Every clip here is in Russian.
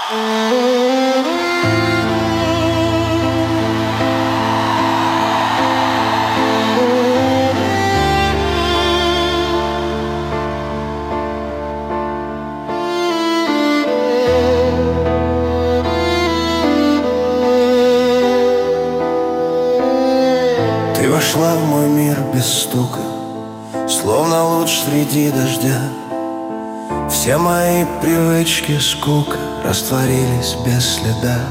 Ты вошла в мой мир без стука, словно луч среди дождя. Все мои привычки, скука растворились без следа.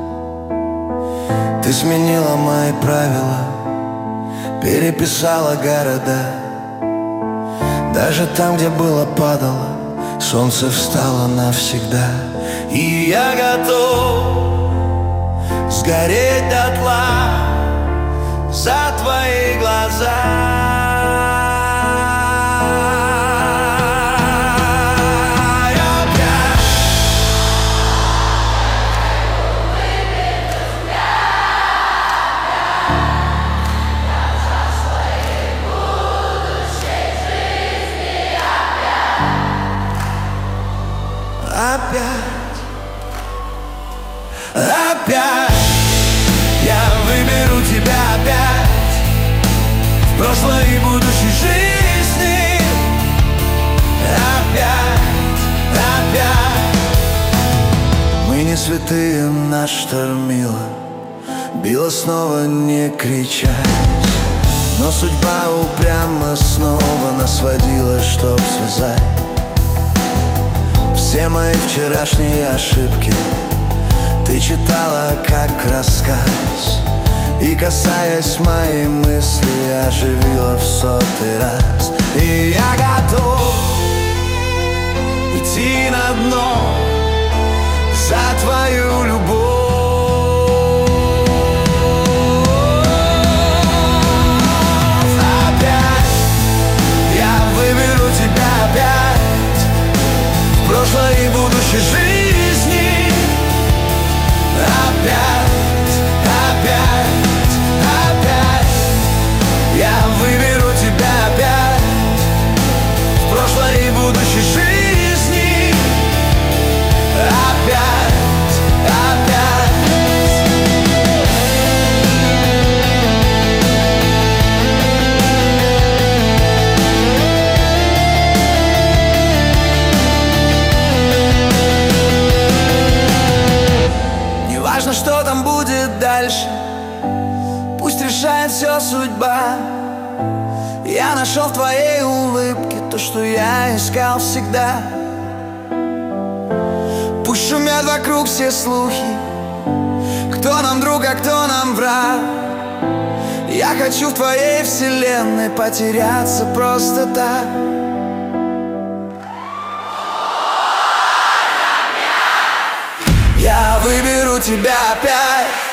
Ты сменила мои правила, переписала города. Даже там, где было падало, солнце встало навсегда. И я готов сгореть дотла за твои глаза. Опять я выберу тебя опять в прошлой и будущей жизни. Опять мы не святые, нас штормило, било снова не кричать. Но судьба упрямо снова нас водила, чтоб связать. Все мои вчерашние ошибки ты читала как рассказ, и, касаясь моей мысли, оживила в 100-й раз. И я готов идти на дно за твою любовь. Опять я выберу тебя опять в прошлой и будущей жизни. Опять я выберу тебя опять в прошлой и будущей жизни. Опять. Неважно, что там будет дальше, пусть решает все судьба. Я нашел в твоей улыбке то, что я искал всегда. Пусть шумят вокруг все слухи, кто нам друг, а кто нам враг. Я хочу в твоей вселенной потеряться просто так. Я выберу тебя опять